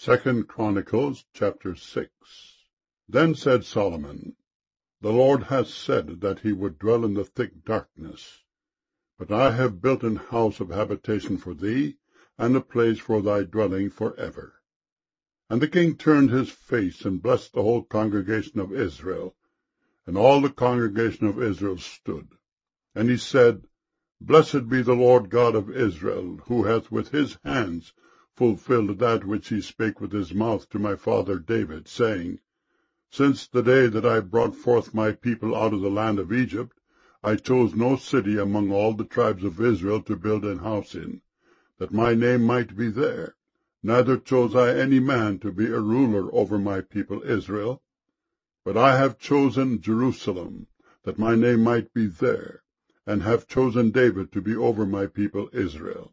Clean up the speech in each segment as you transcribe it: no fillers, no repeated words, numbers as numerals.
2 Chronicles chapter 6. Then said Solomon, The Lord hath said that he would dwell in the thick darkness. But I have built an house of habitation for thee, and a place for thy dwelling for ever. And the king turned his face, and blessed the whole congregation of Israel. And all the congregation of Israel stood. And he said, Blessed be the Lord God of Israel, who hath with his hands fulfilled that which he spake with his mouth to my father David, saying, Since the day that I brought forth my people out of the land of Egypt, I chose no city among all the tribes of Israel to build an house in, that my name might be there. Neither chose I any man to be a ruler over my people Israel. But I have chosen Jerusalem, that my name might be there, and have chosen David to be over my people Israel.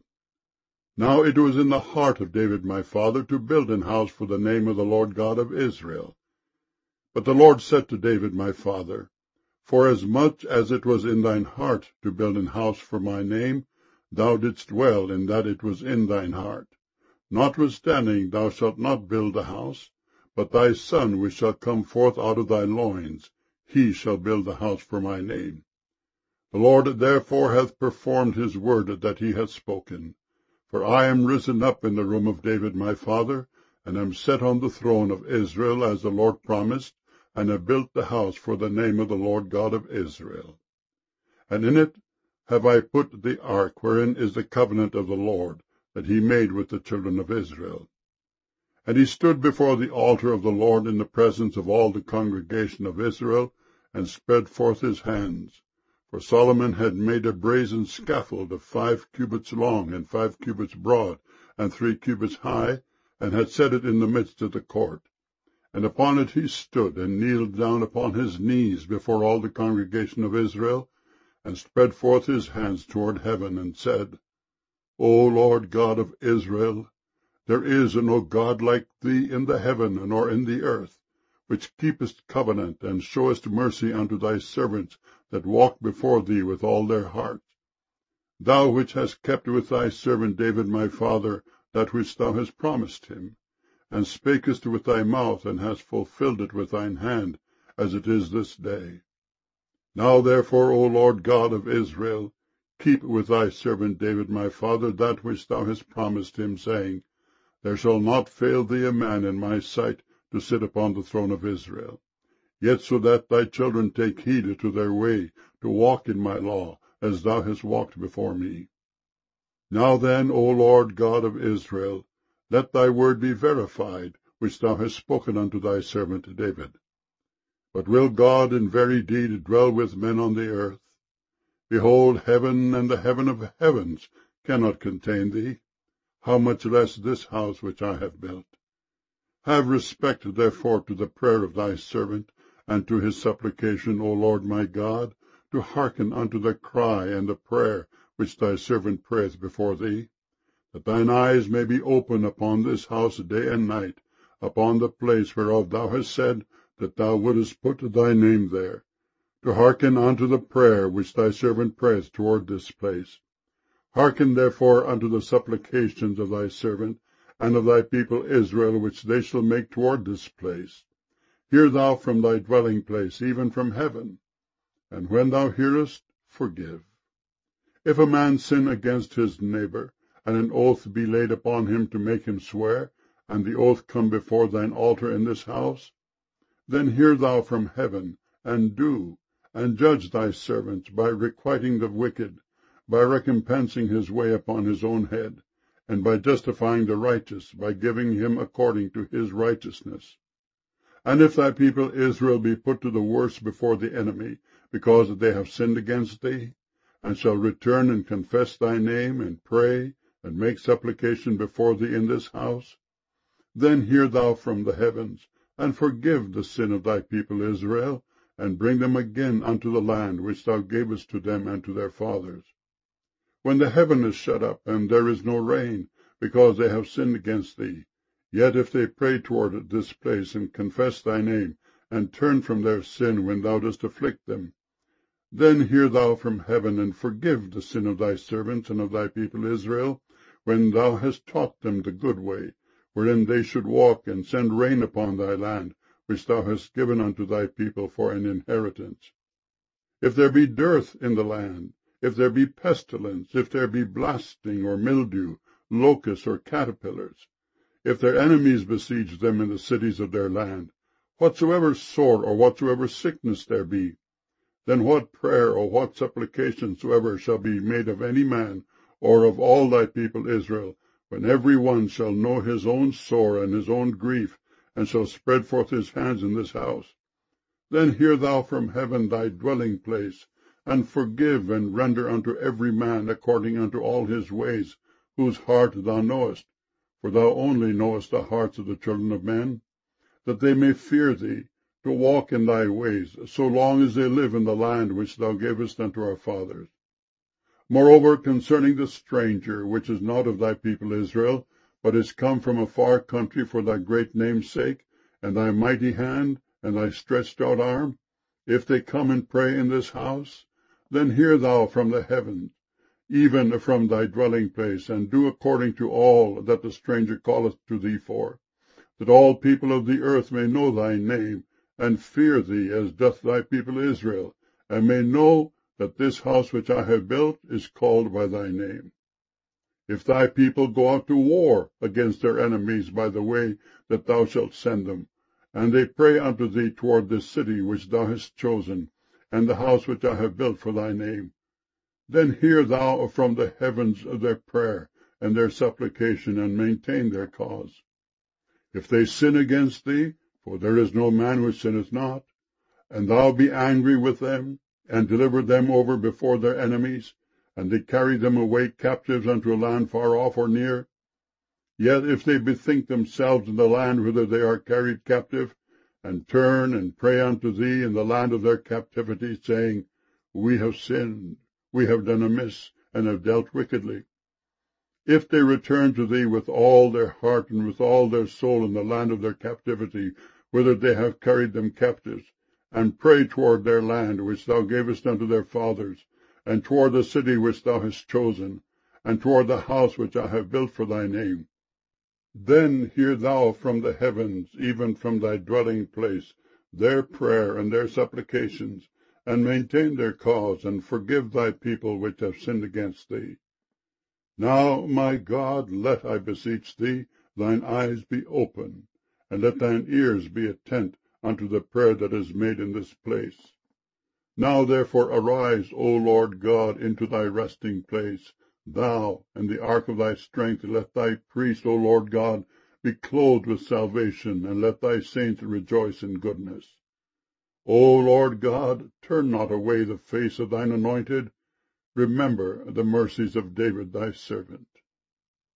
Now it was in the heart of David my father to build an house for the name of the Lord God of Israel. But the Lord said to David my father, Forasmuch as it was in thine heart to build an house for my name, thou didst well in that it was in thine heart. Notwithstanding thou shalt not build the house, but thy son which shall come forth out of thy loins, he shall build the house for my name. The Lord therefore hath performed his word that he hath spoken. For I am risen up in the room of David my father, and am set on the throne of Israel, as the Lord promised, and have built the house for the name of the Lord God of Israel. And in it have I put the ark, wherein is the covenant of the Lord, that he made with the children of Israel. And he stood before the altar of the Lord in the presence of all the congregation of Israel, and spread forth his hands. For Solomon had made a brazen scaffold of 5 cubits long, and 5 cubits broad, and 3 cubits high, and had set it in the midst of the court. And upon it he stood, and kneeled down upon his knees before all the congregation of Israel, and spread forth his hands toward heaven, and said, O Lord God of Israel, there is no God like thee in the heaven nor in the earth, which keepest covenant, and showest mercy unto thy servants that walk before thee with all their heart. Thou which hast kept with thy servant David my father that which thou hast promised him, and spakest with thy mouth, and hast fulfilled it with thine hand, as it is this day. Now therefore, O Lord God of Israel, keep with thy servant David my father that which thou hast promised him, saying, There shall not fail thee a man in my sight to sit upon the throne of Israel. Yet so that thy children take heed to their way, to walk in my law, as thou hast walked before me. Now then, O Lord God of Israel, let thy word be verified, which thou hast spoken unto thy servant David. But will God in very deed dwell with men on the earth? Behold, heaven and the heaven of heavens cannot contain thee. How much less this house which I have built? Have respect, therefore, to the prayer of thy servant, and to his supplication, O Lord my God, to hearken unto the cry and the prayer which thy servant prayeth before thee, that thine eyes may be open upon this house day and night, upon the place whereof thou hast said that thou wouldest put thy name there, to hearken unto the prayer which thy servant prayeth toward this place. Hearken therefore unto the supplications of thy servant, and of thy people Israel, which they shall make toward this place. Hear thou from thy dwelling place, even from heaven, and when thou hearest, forgive. If a man sin against his neighbor, and an oath be laid upon him to make him swear, and the oath come before thine altar in this house, then hear thou from heaven, and do, and judge thy servants by requiting the wicked, by recompensing his way upon his own head, and by justifying the righteous, by giving him according to his righteousness. And if thy people Israel be put to the worse before the enemy, because they have sinned against thee, and shall return and confess thy name, and pray, and make supplication before thee in this house, then hear thou from the heavens, and forgive the sin of thy people Israel, and bring them again unto the land which thou gavest to them and to their fathers. When the heaven is shut up, and there is no rain, because they have sinned against thee, yet if they pray toward this place, and confess thy name, and turn from their sin when thou dost afflict them, then hear thou from heaven, and forgive the sin of thy servants and of thy people Israel, when thou hast taught them the good way, wherein they should walk, and send rain upon thy land, which thou hast given unto thy people for an inheritance. If there be dearth in the land, if there be pestilence, if there be blasting or mildew, locusts or caterpillars, if their enemies besiege them in the cities of their land, whatsoever sore or whatsoever sickness there be, then what prayer or what supplication soever shall be made of any man, or of all thy people Israel, when every one shall know his own sore and his own grief, and shall spread forth his hands in this house, then hear thou from heaven thy dwelling place, and forgive and render unto every man according unto all his ways, whose heart thou knowest, for thou only knowest the hearts of the children of men, that they may fear thee, to walk in thy ways, so long as they live in the land which thou gavest unto our fathers. Moreover, concerning the stranger, which is not of thy people Israel, but is come from a far country for thy great name's sake, and thy mighty hand, and thy stretched out arm, if they come and pray in this house, then hear thou from the heavens, even from thy dwelling place, and do according to all that the stranger calleth to thee for, that all people of the earth may know thy name, and fear thee as doth thy people Israel, and may know that this house which I have built is called by thy name. If thy people go out to war against their enemies by the way that thou shalt send them, and they pray unto thee toward this city which thou hast chosen, and the house which I have built for thy name, then hear thou from the heavens their prayer and their supplication, and maintain their cause. If they sin against thee, for there is no man which sinneth not, and thou be angry with them, and deliver them over before their enemies, and they carry them away captives unto a land far off or near, yet if they bethink themselves in the land whither they are carried captive, and turn and pray unto thee in the land of their captivity, saying, We have sinned, we have done amiss, and have dealt wickedly, if they return to thee with all their heart and with all their soul in the land of their captivity, whither they have carried them captives, and pray toward their land which thou gavest unto their fathers, and toward the city which thou hast chosen, and toward the house which I have built for thy name, then hear thou from the heavens, even from thy dwelling place, their prayer and their supplications, and maintain their cause, and forgive thy people which have sinned against thee. Now, my God, let, I beseech thee, thine eyes be open, and let thine ears be attent unto the prayer that is made in this place. Now therefore arise, O Lord God, into thy resting place. Thou and the ark of thy strength, let thy priest, O Lord God, be clothed with salvation, and let thy saints rejoice in goodness. O Lord God, turn not away the face of thine anointed. Remember the mercies of David thy servant.